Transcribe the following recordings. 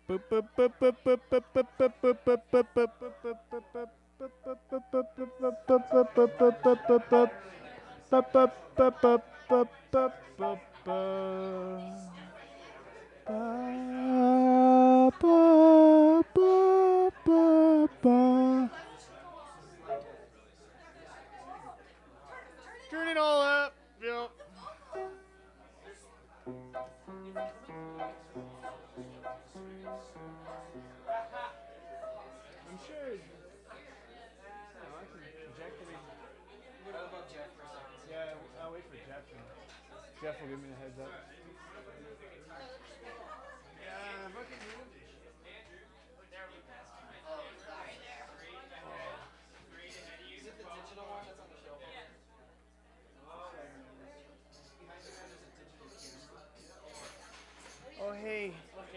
Turn it all up. Yep. I'm sure. Yeah, I'll wait for Jeff. Jeff will give me the heads up. Yeah, fucking Oh, hey.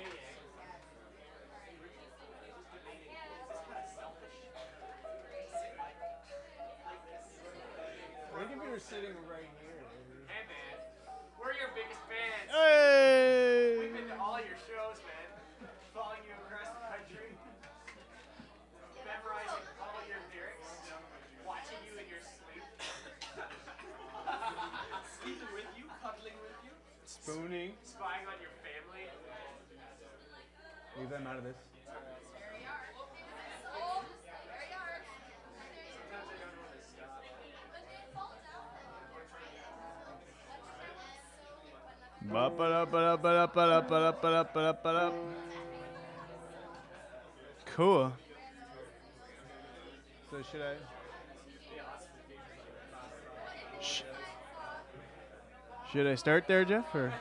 I think if you were sitting right here. Hey man, we're your biggest fans. Hey! We've been to all your shows, man. Following you across the country, memorizing all your lyrics, watching you in your sleep, sleeping with you, cuddling with you, Spooning. spying on your family. Leave them out of this. Cool. So should I? Should I start there, Jeff, or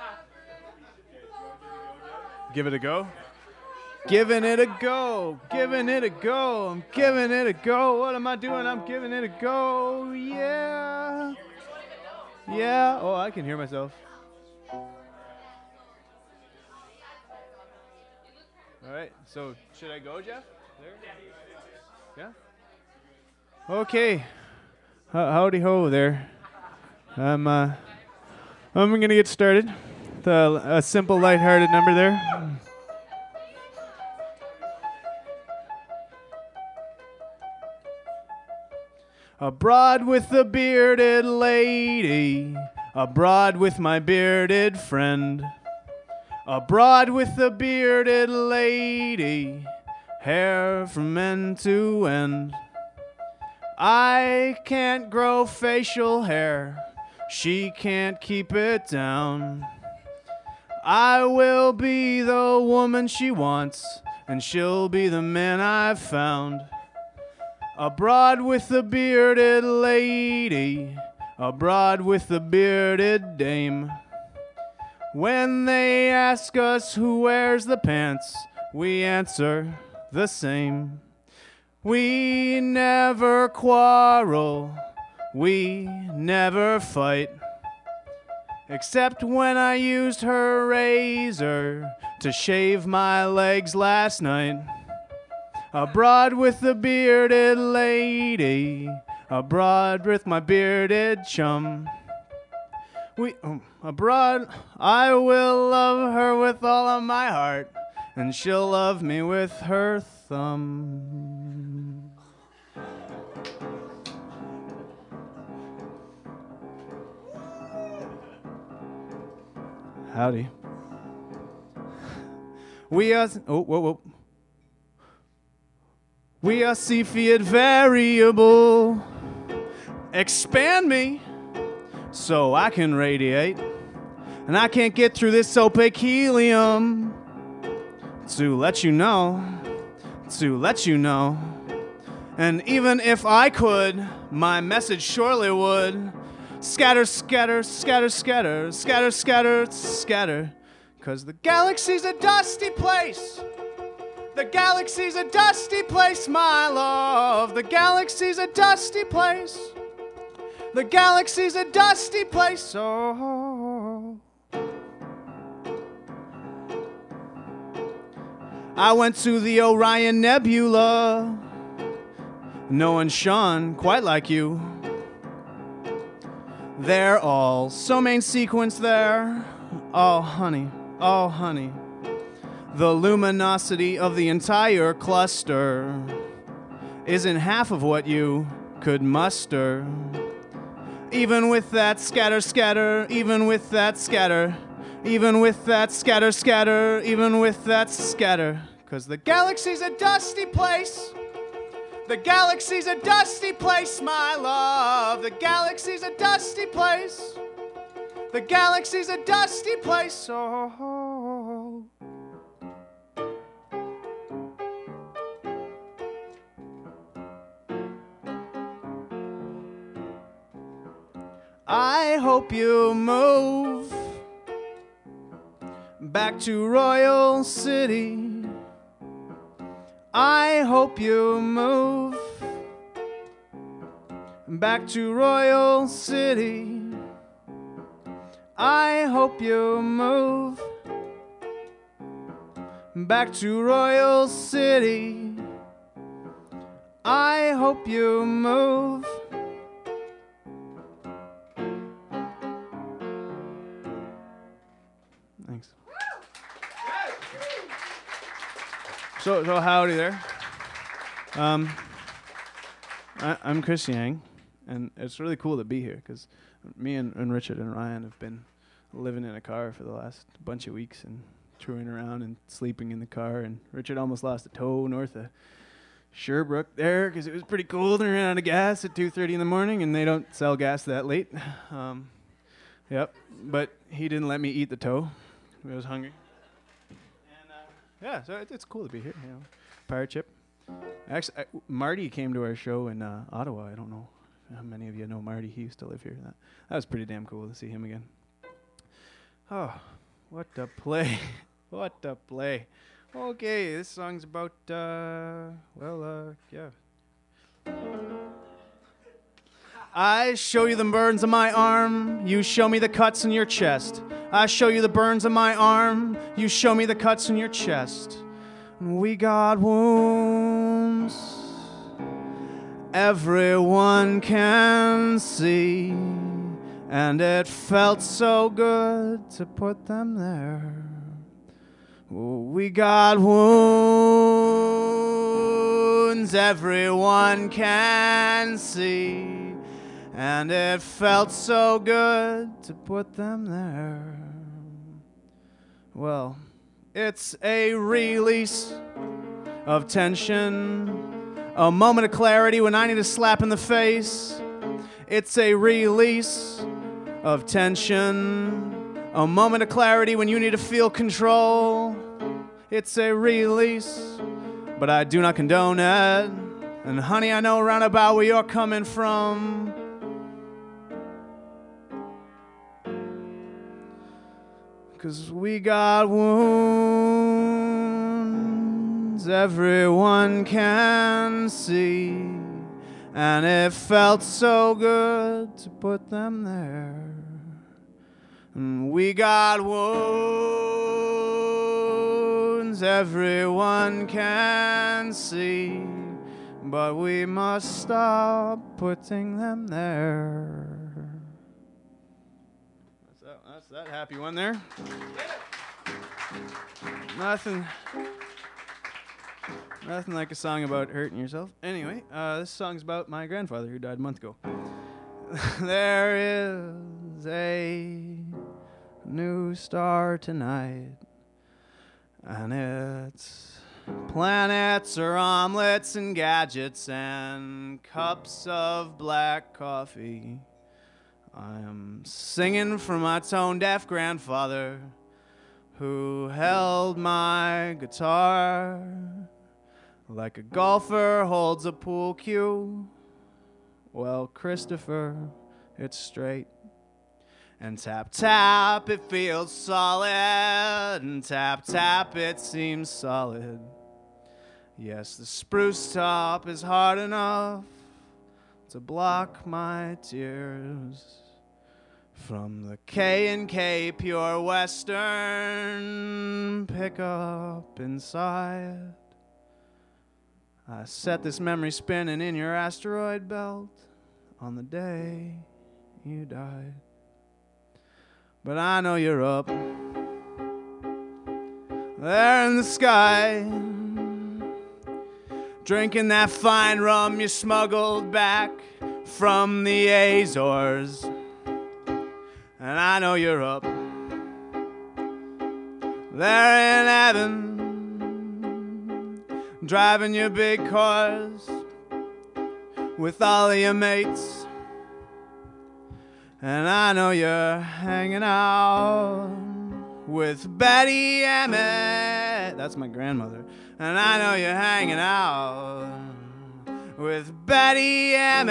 give it a go? Giving it a go. Giving it a go. I'm giving it a go. What am I doing? I'm giving it a go. Yeah. Yeah. Oh, I can hear myself. All right. So should I go, Jeff? There? Yeah. Okay. Howdy ho there. I'm gonna get started. A simple, lighthearted number there. Abroad with the bearded lady, abroad with my bearded friend. Abroad with the bearded lady, hair from end to end. I can't grow facial hair, she can't keep it down. I will be the woman she wants, and she'll be the man I've found. Abroad with the bearded lady, abroad with the bearded dame. When they ask us who wears the pants, we answer the same. We never quarrel, we never fight, except when I used her razor to shave my legs last night. Abroad with the bearded lady, abroad with my bearded chum. Abroad, I will love her with all of my heart, and she'll love me with her thumb. Howdy. We are... Oh, whoa, whoa. We are Cepheid variable. Expand me so I can radiate. And I can't get through this opaque helium. To let you know. And even if I could, my message surely would. Scatter, scatter, scatter, scatter, scatter, scatter, scatter. 'Cause the galaxy's a dusty place. The galaxy's a dusty place, my love. The galaxy's a dusty place. The galaxy's a dusty place. Oh. I went to the Orion Nebula. No one shone quite like you. They're all so main sequence there. Oh, honey. Oh, honey. The luminosity of the entire cluster isn't half of what you could muster. Even with that scatter, scatter, even with that scatter, even with that scatter, scatter, even with that scatter. 'Cause the galaxy's a dusty place. The galaxy's a dusty place, my love. The galaxy's a dusty place. The galaxy's a dusty place. Oh. I hope you move back to Royal City. I hope you move back to Royal City. I hope you move back to Royal City. I hope you move. Thanks. So howdy there. I'm Chris Yang, and it's really cool to be here because me and Richard and Ryan have been living in a car for the last bunch of weeks and touring around and sleeping in the car. And Richard almost lost a toe north of Sherbrooke there because it was pretty cold and ran out of gas at 2:30 in the morning, and they don't sell gas that late. Yep, but he didn't let me eat the toe. I was hungry. And yeah, so it's cool to be here. You know, Pirate Ship. Actually, Marty came to our show in Ottawa. I don't know how many of you know Marty. He used to live here. That was pretty damn cool to see him again. Oh, what a play. What a play. Okay, this song's about, yeah. I show you the burns on my arm, you show me the cuts in your chest. I show you the burns on my arm, you show me the cuts in your chest. We got wounds everyone can see, and it felt so good to put them there. We got wounds everyone can see, and it felt so good to put them there. Well, it's a release of tension, a moment of clarity when I need a slap in the face. It's a release of tension, a moment of clarity when you need to feel control. It's a release, but I do not condone it. And honey, I know round about where you're coming from. 'Cause we got wounds everyone can see, and it felt so good to put them there. And we got wounds everyone can see, but we must stop putting them there. That's that happy one there. Nothing like a song about hurting yourself. Anyway, this song's about my grandfather who died a month ago. There is a new star tonight, and it's planets or omelets and gadgets and cups of black coffee. I am singing for my tone-deaf grandfather who held my guitar like a golfer holds a pool cue. Well, Christopher, it's straight. And tap, tap, it feels solid. And tap, tap, it seems solid. Yes, the spruce top is hard enough to block my tears. From the K&K Pure Western pickup inside, I set this memory spinning in your asteroid belt on the day you died. But I know you're up. there in the sky, drinking that fine rum you smuggled back from the Azores. And I know you're up there in heaven, driving your big cars with all of your mates. And I know you're hanging out with Betty Emmett. That's my grandmother. And I know you're hanging out with Betty Emmett.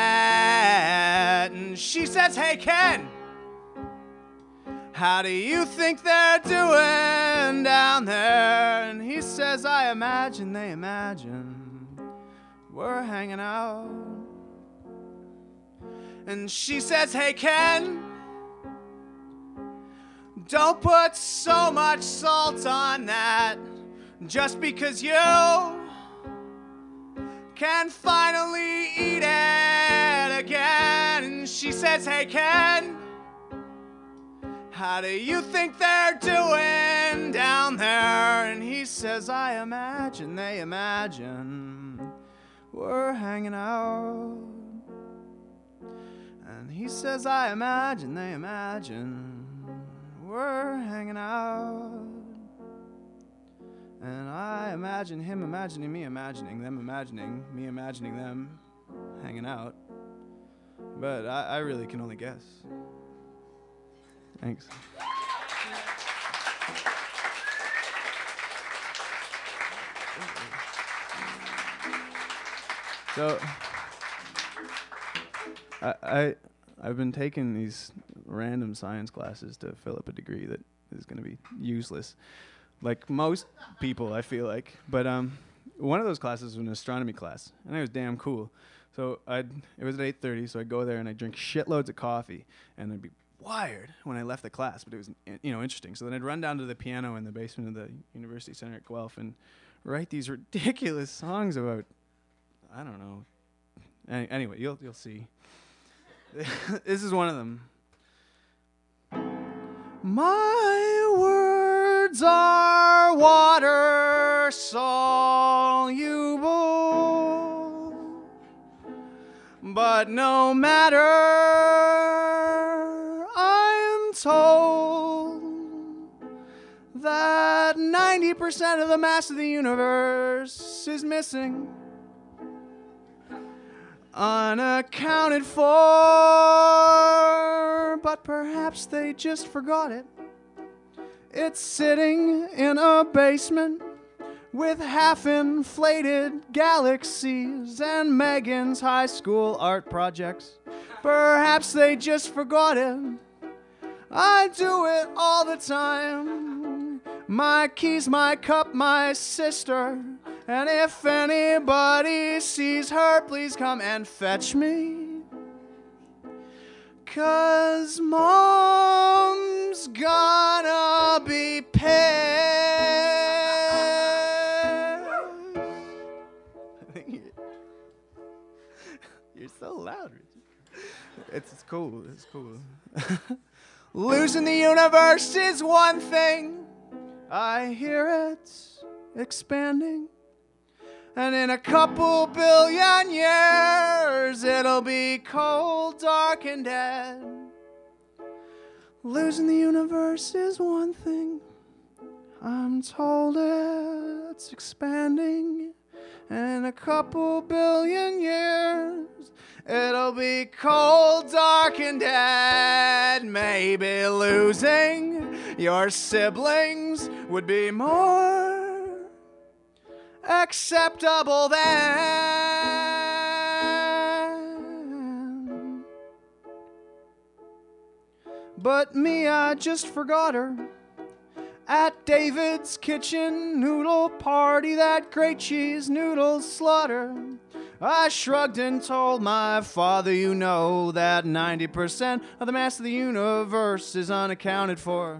And she says, hey, Ken, how do you think they're doing down there? And he says, I imagine they imagine we're hanging out. And she says, hey, Ken, don't put so much salt on that just because you can finally eat it again. And she says, hey, Ken, how do you think they're doing down there? And he says, I imagine they imagine we're hanging out. And he says, I imagine they imagine we're hanging out. And I imagine him imagining me imagining them imagining me imagining them hanging out. But I really can only guess. Thanks. So I've been taking these random science classes to fill up a degree that is going to be useless, like most people, I feel like. But one of those classes was an astronomy class, and it was damn cool. So it was at 8:30, so I'd go there and I'd drink shitloads of coffee, and I'd be wired when I left the class, but it was interesting. So then I'd run down to the piano in the basement of the University Center at Guelph and write these ridiculous songs about, I don't know. Anyway, you'll see. This is one of them. My words are water soluble, but no matter, I'm told that 90% of the mass of the universe is missing, unaccounted for, but perhaps they just forgot it. It's sitting in a basement with half-inflated galaxies and Megan's high school art projects. Perhaps they just forgot it. I do it all the time. My keys, my cup, my sister. And if anybody sees her, please come and fetch me. 'Cause Mom's gonna be pissed. You're so loud, Richard. It's cool. It's cool. Losing the universe is one thing. I hear it expanding. And in a couple billion years, it'll be cold, dark, and dead. Losing the universe is one thing. I'm told it's expanding. And in a couple billion years, it'll be cold, dark, and dead. Maybe losing your siblings would be more acceptable then. But me, I just forgot her at David's kitchen noodle party, that great cheese noodle slaughter. I shrugged and told my father, you know that 90% of the mass of the universe is unaccounted for.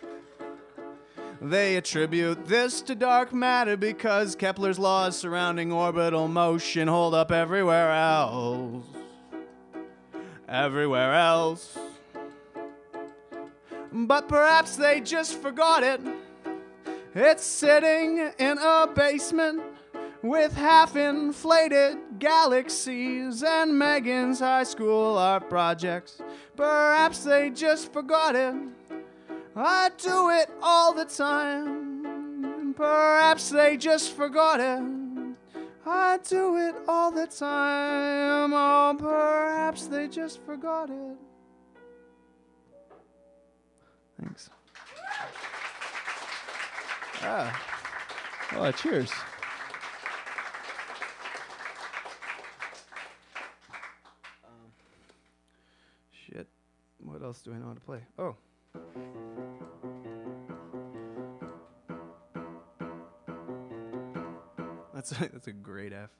They attribute this to dark matter because Kepler's laws surrounding orbital motion hold up everywhere else. Everywhere else. But perhaps they just forgot it. It's sitting in a basement with half-inflated galaxies and Megan's high school art projects. Perhaps they just forgot it. I do it all the time. Perhaps they just forgot it. I do it all the time. Oh, perhaps they just forgot it. Thanks. Oh, cheers. Shit. What else do I know how to play? Oh. That's a great F.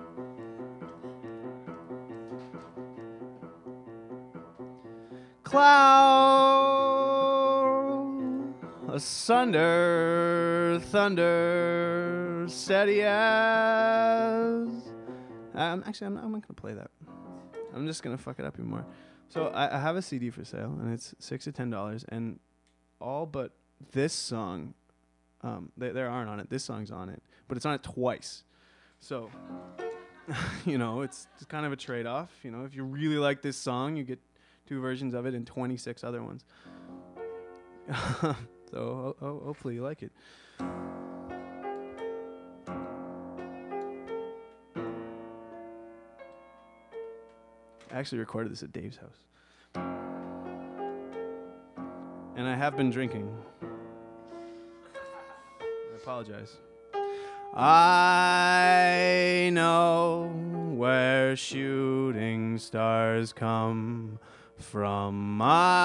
Cloud asunder, thunder, steady as. I'm not gonna play that. I'm just gonna fuck it up even more. So I have a CD for sale, and it's $6 to $10, and all but this song, there aren't on it. This song's on it, but it's on it twice. So, it's kind of a trade-off. If you really like this song, you get 2 versions of it and 26 other ones. So hopefully you like it. I actually recorded this at Dave's house. And I have been drinking. I apologize. I know where shooting stars come from.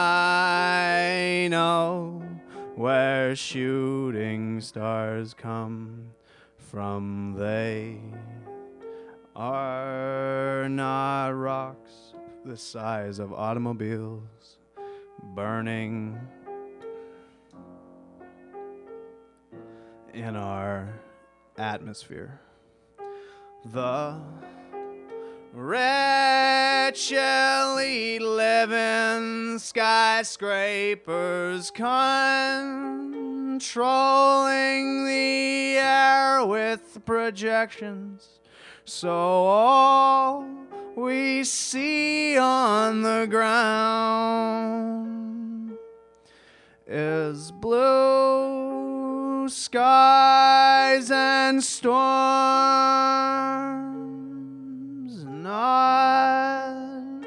I know where shooting stars come from. They are not rocks the size of automobiles burning in our atmosphere. The rich elite living skyscrapers controlling the air with projections. So all we see on the ground is blue skies and storms, not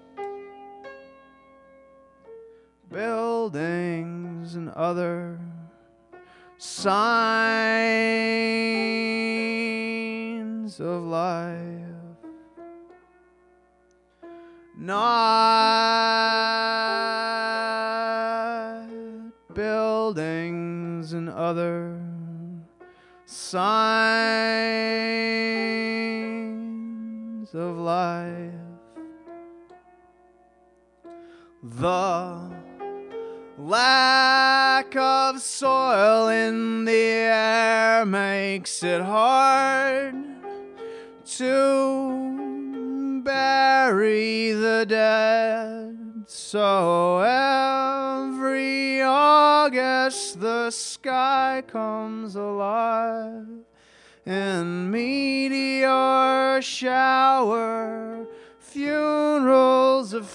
buildings and other signs of life. Not buildings and other signs of life. The lack of soil in the air makes it hard to bury the dead. So every August the sky comes alive in meteor shower, funerals of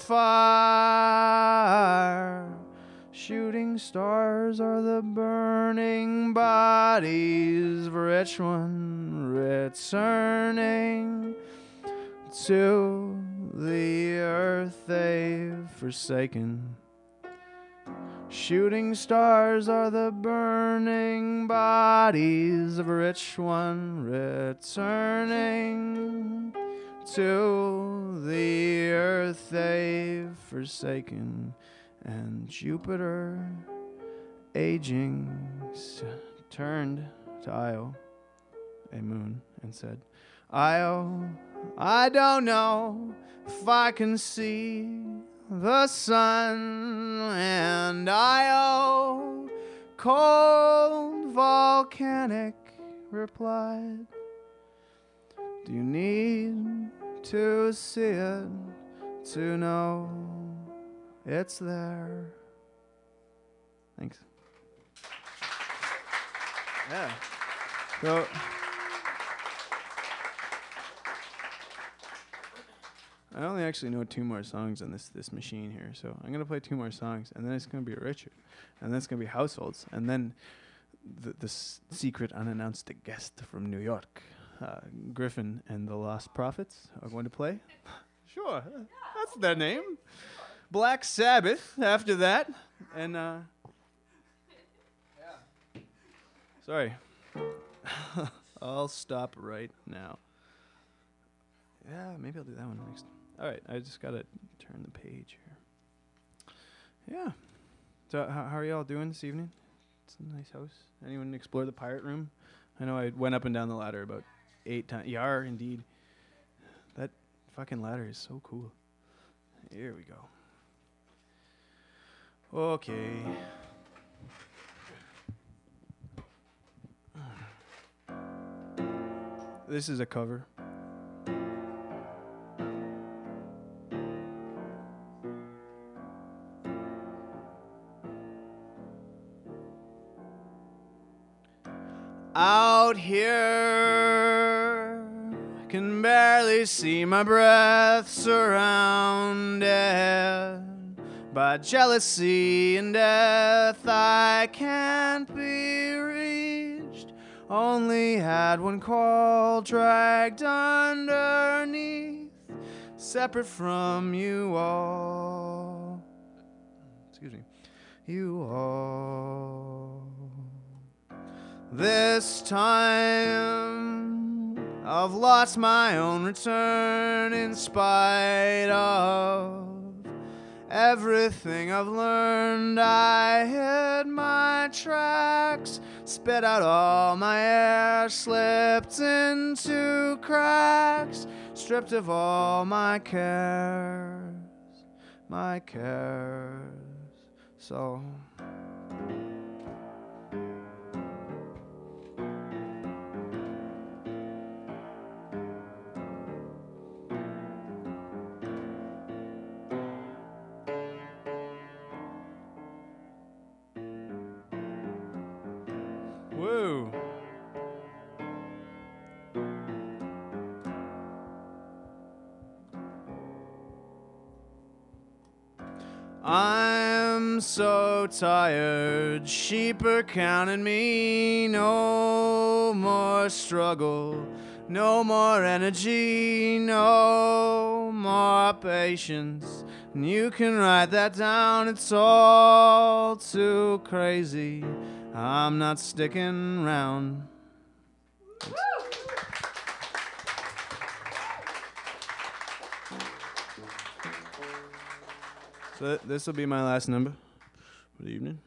fire. Shooting stars are the burning bodies of a rich one returning to the earth they've forsaken. Shooting stars are the burning bodies of a rich one returning to the earth they've forsaken. And Jupiter, aging, turned to Io, a moon, and said, Io, I don't know if I can see the sun. And Io, cold, volcanic, replied, do you need to see it to know it's there? Thanks. Yeah. So I only actually know 2 more songs on this machine here, so I'm gonna play 2 more songs, and then it's gonna be Richard, and then it's gonna be Households, and then the secret unannounced guest from New York, Griffin and the Lost Prophets are going to play. Sure, that's their name. Black Sabbath after that, and sorry, I'll stop right now. Yeah, maybe I'll do that one next. All right, I just gotta turn the page here. Yeah. So how are y'all doing this evening? It's a nice house. Anyone explore the pirate room? I know I went up and down the ladder about 8 times. Yar, indeed. That fucking ladder is so cool. Here we go. Okay. This is a cover. Out here, I can barely see my breath, surrounded by jealousy and death. I can't be reached, only had one call dragged underneath, separate from you all. Excuse me. You all. This time I've lost my own return in spite of everything I've learned. I hid my tracks, spit out all my air, slipped into cracks, stripped of all my cares, so woo. I'm so tired, sheep are counting me. No more struggle, no more energy, no more patience. And you can write that down, it's all too crazy. I'm not sticking around. So this will be my last number for the evening.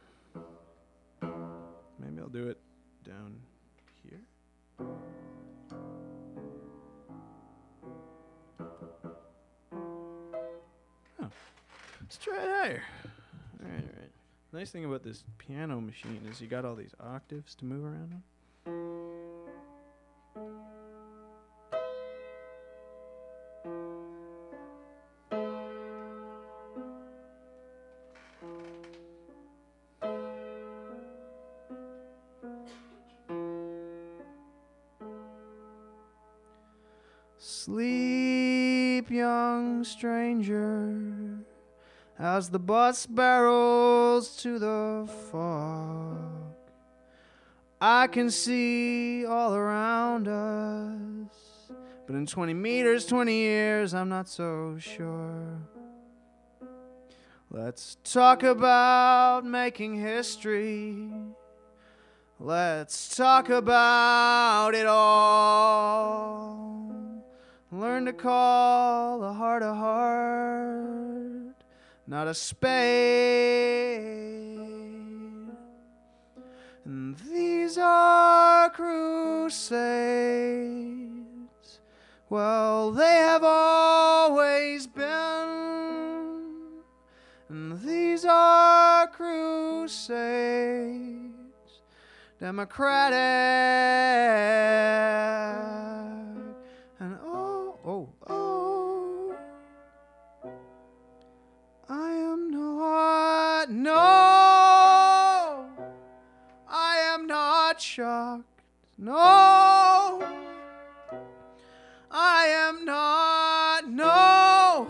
Maybe I'll do it down here. Oh, let's try it higher. All right. Nice thing about this piano machine is you got all these octaves to move around on. Sleep, young stranger, as the bus barrels to the fog. I can see all around us, but in 20 meters, 20 years, I'm not so sure. Let's talk about making history. Let's talk about it all. Learn to call a heart, not a spade. And these are crusades. Well, they have always been. And these are crusades, democratic. And oh, I am not, no, I am not shocked. No, I am not. No,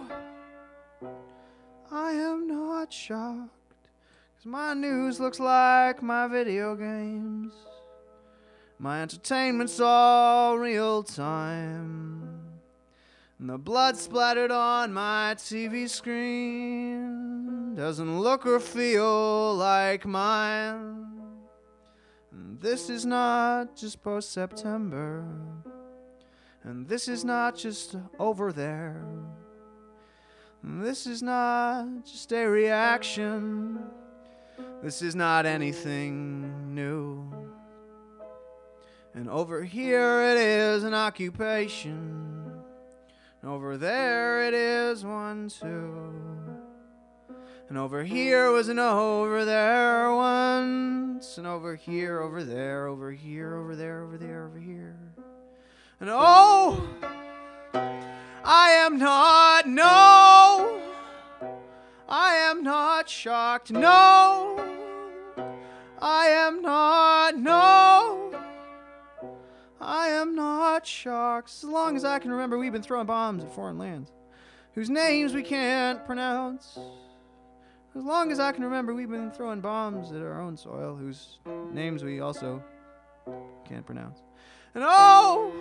I am not shocked. 'Cause my news looks like my video games. My entertainment's all real time. And the blood splattered on my TV screen doesn't look or feel like mine. And this is not just post-September. And this is not just over there. And this is not just a reaction. This is not anything new. And over here it is an occupation. And over there it is one too. And over here was an over there once. And over here, over there, over here, over there, over there, over here. And oh, I am not, no, I am not shocked, no, I am not, no, I am not shocked. As long as I can remember, we've been throwing bombs at foreign lands whose names we can't pronounce. As long as I can remember, we've been throwing bombs at our own soil whose names we also can't pronounce. And oh,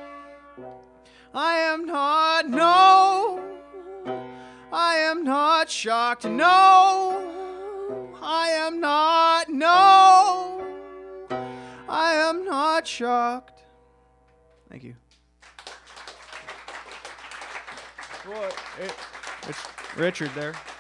I am not, no, I am not shocked, no, I am not, no, I am not shocked. Thank you. Boy, it's Richard there.